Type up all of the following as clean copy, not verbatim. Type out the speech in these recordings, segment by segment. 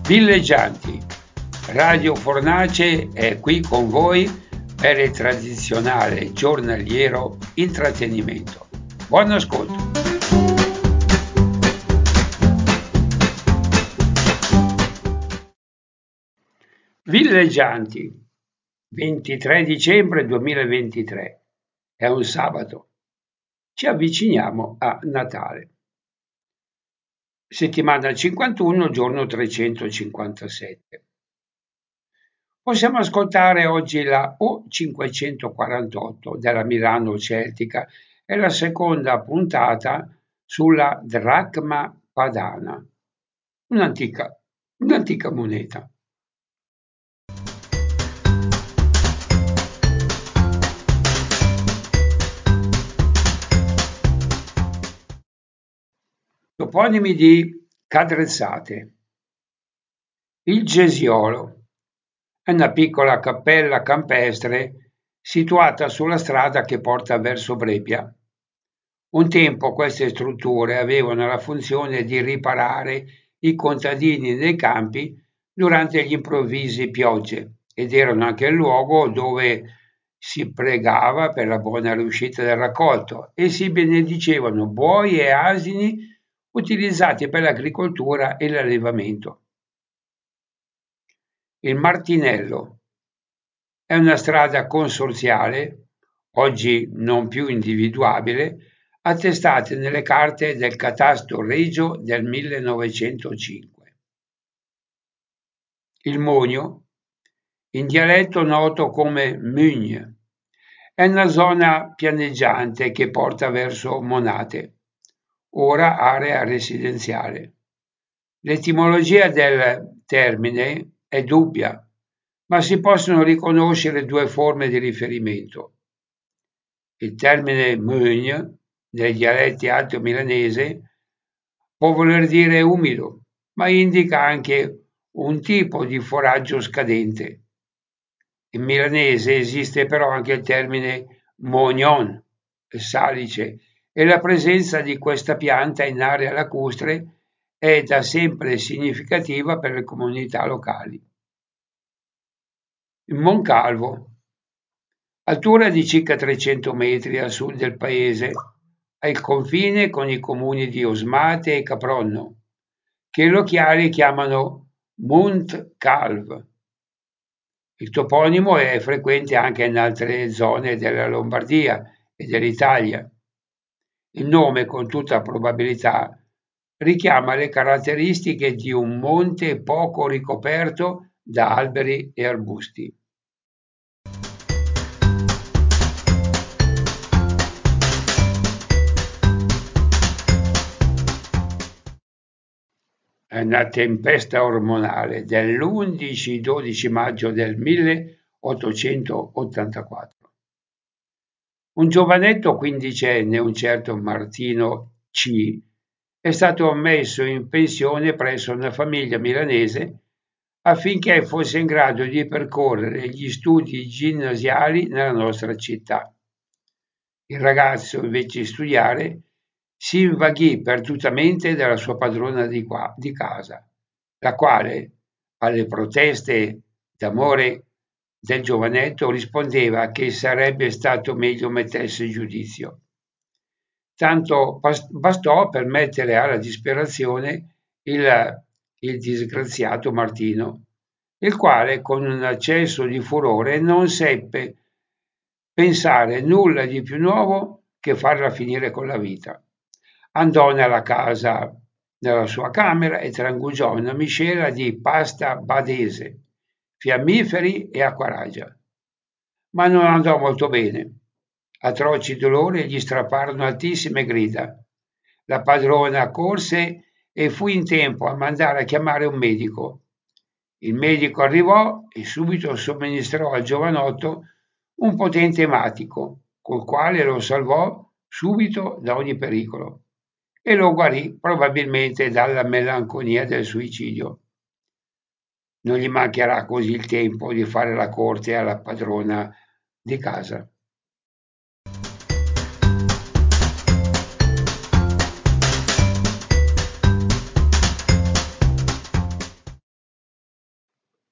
Villeggianti, Radio Fornace è qui con voi per il tradizionale giornaliero intrattenimento. Buon ascolto! Villeggianti, 23 dicembre 2023, è un sabato. Ci avviciniamo a Natale. Settimana 51, giorno 357. Possiamo ascoltare oggi la O548 della Milano Celtica, è la seconda puntata sulla dracma padana, un'antica moneta. Toponimi di Cadrezzate. Il Gesiolo è una piccola cappella campestre situata sulla strada che porta verso Brebbia. Un tempo queste strutture avevano la funzione di riparare i contadini nei campi durante gli improvvisi piogge ed erano anche il luogo dove si pregava per la buona riuscita del raccolto e si benedicevano buoi e asini utilizzati per l'agricoltura e l'allevamento. Il Martinello è una strada consorziale, oggi non più individuabile, attestate nelle carte del Catasto Regio del 1905. Il Monio, in dialetto noto come Mugne, è una zona pianeggiante che porta verso Monate, ora area residenziale. L'etimologia del termine è dubbia, ma si possono riconoscere due forme di riferimento. Il termine Mugne, nei dialetti alto milanese, può voler dire umido, ma indica anche un tipo di foraggio scadente. In milanese esiste però anche il termine mognon, salice, e la presenza di questa pianta in area lacustre è da sempre significativa per le comunità locali. Il Moncalvo, altura di circa 300 metri a sud del paese, al confine con i comuni di Osmate e Capronno, che i locali chiamano Munt Calv. Il toponimo è frequente anche in altre zone della Lombardia e dell'Italia. Il nome, con tutta probabilità, richiama le caratteristiche di un monte poco ricoperto da alberi e arbusti. È una tempesta ormonale dell'11-12 maggio del 1884. Un giovanetto quindicenne, un certo Martino C., è stato messo in pensione presso una famiglia milanese affinché fosse in grado di percorrere gli studi ginnasiali nella nostra città. Il ragazzo, invece di studiare, si invaghì perdutamente della sua padrona di casa, la quale, alle proteste d'amore del giovanetto, rispondeva che sarebbe stato meglio mettesse giudizio. Tanto bastò per mettere alla disperazione il disgraziato Martino, il quale, con un accesso di furore, non seppe pensare nulla di più nuovo che farla finire con la vita. Andò nella sua camera e trangugiò una miscela di pasta badese, fiammiferi e acquaraggia. Ma non andò molto bene. Atroci dolori gli strapparono altissime grida. La padrona corse e fu in tempo a mandare a chiamare un medico. Il medico arrivò e subito somministrò al giovanotto un potente ematico, col quale lo salvò subito da ogni pericolo e lo guarì probabilmente dalla melanconia del suicidio. Non gli mancherà così il tempo di fare la corte alla padrona di casa.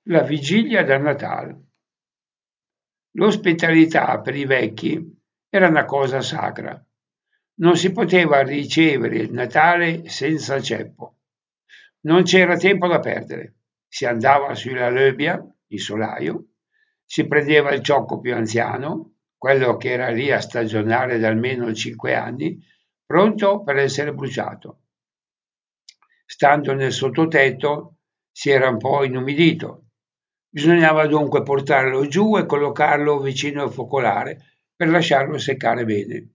La vigilia del Natale. L'ospitalità per i vecchi era una cosa sacra. Non si poteva ricevere il Natale senza ceppo. Non c'era tempo da perdere. Si andava sulla Löbia, il solaio, si prendeva il ciocco più anziano, quello che era lì a stagionare da almeno 5 anni, pronto per essere bruciato. Stando nel sottotetto si era un po' inumidito. Bisognava dunque portarlo giù e collocarlo vicino al focolare per lasciarlo seccare bene.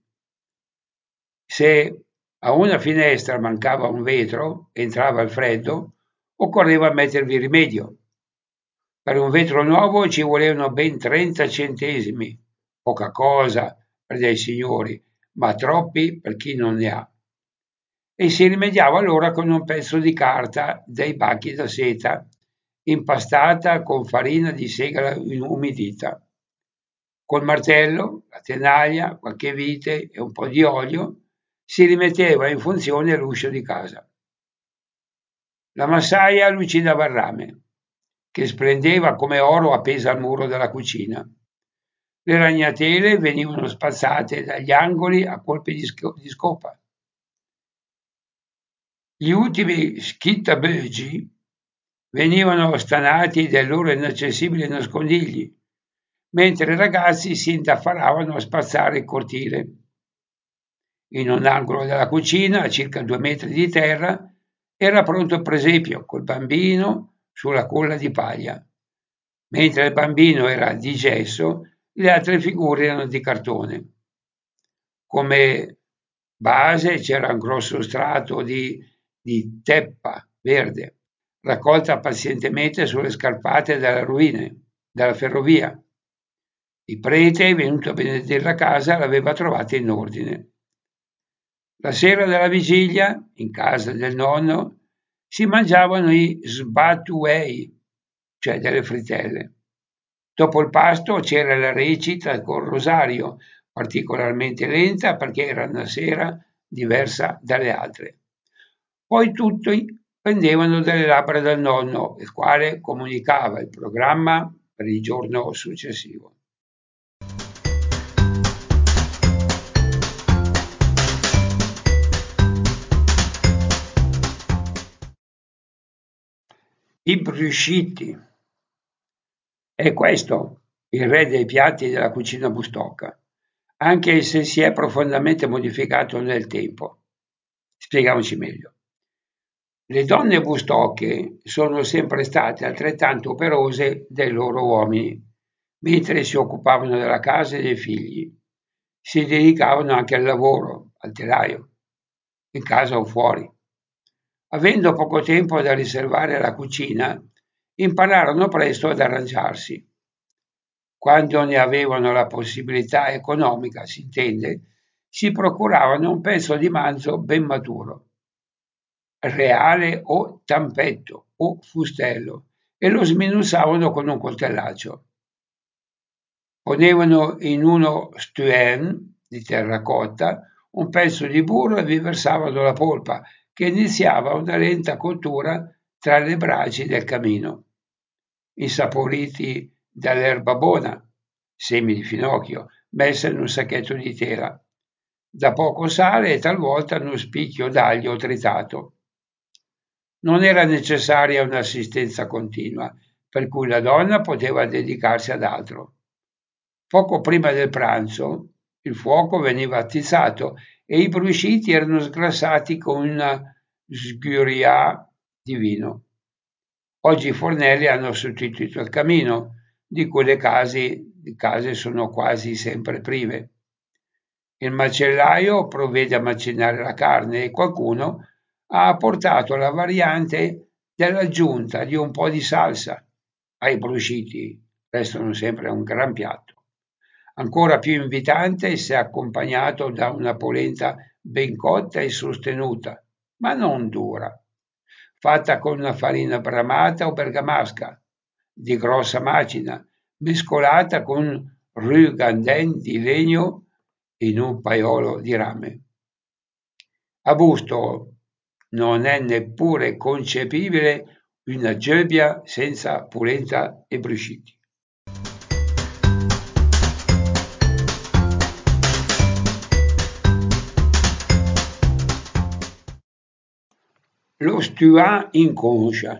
Se a una finestra mancava un vetro, entrava il freddo, occorreva mettervi rimedio. Per un vetro nuovo ci volevano ben 30 centesimi, poca cosa per dei signori, ma troppi per chi non ne ha. E si rimediava allora con un pezzo di carta dei bachi da seta, impastata con farina di segala umidita. Col martello, la tenaglia, qualche vite e un po' di olio si rimetteva in funzione l'uscio di casa. La massaia lucidava il rame, che splendeva come oro appeso al muro della cucina. Le ragnatele venivano spazzate dagli angoli a colpi di scopa. Gli ultimi schittabögi venivano stanati dai loro inaccessibili nascondigli, mentre i ragazzi si indaffaravano a spazzare il cortile. In un angolo della cucina, a circa 2 metri di terra, era pronto il presepio col bambino sulla culla di paglia. Mentre il bambino era di gesso, le altre figure erano di cartone. Come base c'era un grosso strato di teppa verde, raccolta pazientemente sulle scarpate delle rovine della ferrovia. Il prete, venuto a benedire la casa, l'aveva trovata in ordine. La sera della vigilia, in casa del nonno, si mangiavano i sbatuei, cioè delle frittelle. Dopo il pasto c'era la recita col rosario, particolarmente lenta perché era una sera diversa dalle altre. Poi tutti prendevano dalle labbra del nonno, il quale comunicava il programma per il giorno successivo. I brusciti. È questo il re dei piatti della cucina bustocca, anche se si è profondamente modificato nel tempo. Spieghiamoci meglio. Le donne bustocche sono sempre state altrettanto operose dei loro uomini, mentre si occupavano della casa e dei figli. Si dedicavano anche al lavoro, al telaio, in casa o fuori. Avendo poco tempo da riservare alla cucina, impararono presto ad arrangiarsi. Quando ne avevano la possibilità economica, si intende, si procuravano un pezzo di manzo ben maturo, reale o tampetto o fustello, e lo sminuzzavano con un coltellaccio. Ponevano in uno stuen di terracotta un pezzo di burro e vi versavano la polpa, che iniziava una lenta cottura tra le braci del camino. Insaporiti dall'erbabona, semi di finocchio, messa in un sacchetto di tela, da poco sale e talvolta uno spicchio d'aglio tritato. Non era necessaria un'assistenza continua, per cui la donna poteva dedicarsi ad altro. Poco prima del pranzo il fuoco veniva attizzato e i brusciti erano sgrassati con una sghiuria di vino. Oggi i fornelli hanno sostituito il camino, di cui le case sono quasi sempre prive. Il macellaio provvede a macinare la carne e qualcuno ha apportato la variante dell'aggiunta di un po' di salsa ai brusciti, restano sempre un gran piatto. Ancora più invitante se accompagnato da una polenta ben cotta e sostenuta, ma non dura, fatta con una farina bramata o bergamasca, di grossa macina, mescolata con ruganden di legno in un paiolo di rame. A Busto non è neppure concepibile una gebbia senza polenta e brusciti. Lo stuà in concia.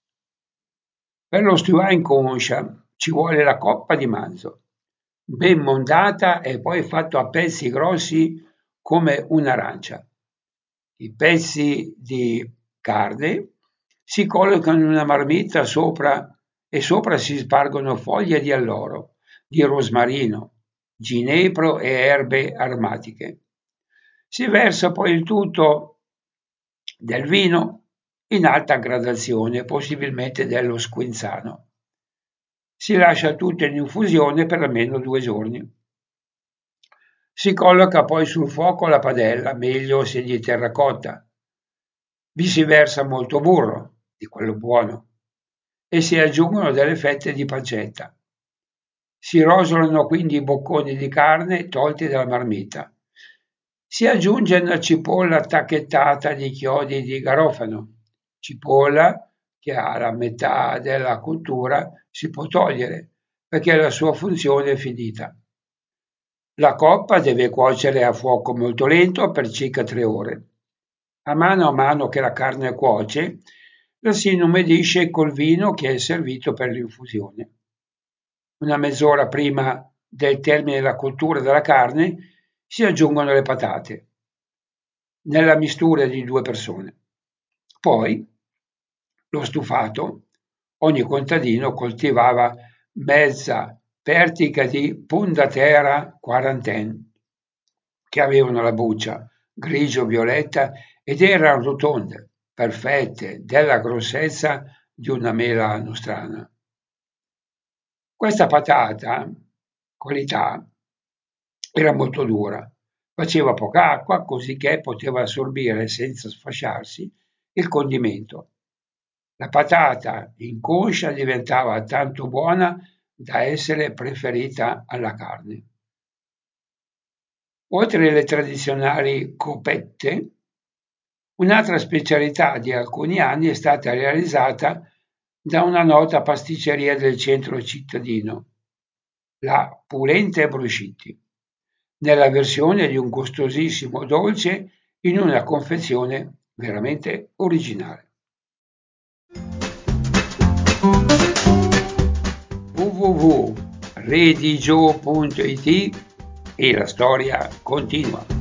Per lo stuà in concia ci vuole la coppa di manzo, ben mondata e poi fatto a pezzi grossi come un'arancia. I pezzi di carne si collocano in una marmita sopra e sopra si spargono foglie di alloro, di rosmarino, ginepro e erbe aromatiche. Si versa poi il tutto del vino in alta gradazione, possibilmente dello Squinzano. Si lascia tutto in infusione per almeno 2 giorni. Si colloca poi sul fuoco la padella, meglio se di terracotta. Vi si versa molto burro, di quello buono, e si aggiungono delle fette di pancetta. Si rosolano quindi i bocconi di carne tolti dalla marmita. Si aggiunge una cipolla tacchettata di chiodi di garofano, cipolla che alla metà della cottura si può togliere perché la sua funzione è finita. La coppa deve cuocere a fuoco molto lento per circa 3 ore. A mano che la carne cuoce, la si inumidisce col vino che è servito per l'infusione. Una mezz'ora prima del termine della cottura della carne si aggiungono le patate, nella mistura di 2 persone. Poi, lo stufato, ogni contadino coltivava mezza pertica di Pundatera quarantaine, che avevano la buccia grigio-violetta ed erano rotonde, perfette, della grossezza di una mela nostrana. Questa patata, qualità, era molto dura, faceva poca acqua cosicché poteva assorbire senza sfasciarsi il condimento. La patata inconscia diventava tanto buona da essere preferita alla carne. Oltre alle tradizionali copette, un'altra specialità di alcuni anni è stata realizzata da una nota pasticceria del centro cittadino, la Pulente Bruscitti, nella versione di un gustosissimo dolce in una confezione veramente originale. www.redigio.it e la storia continua.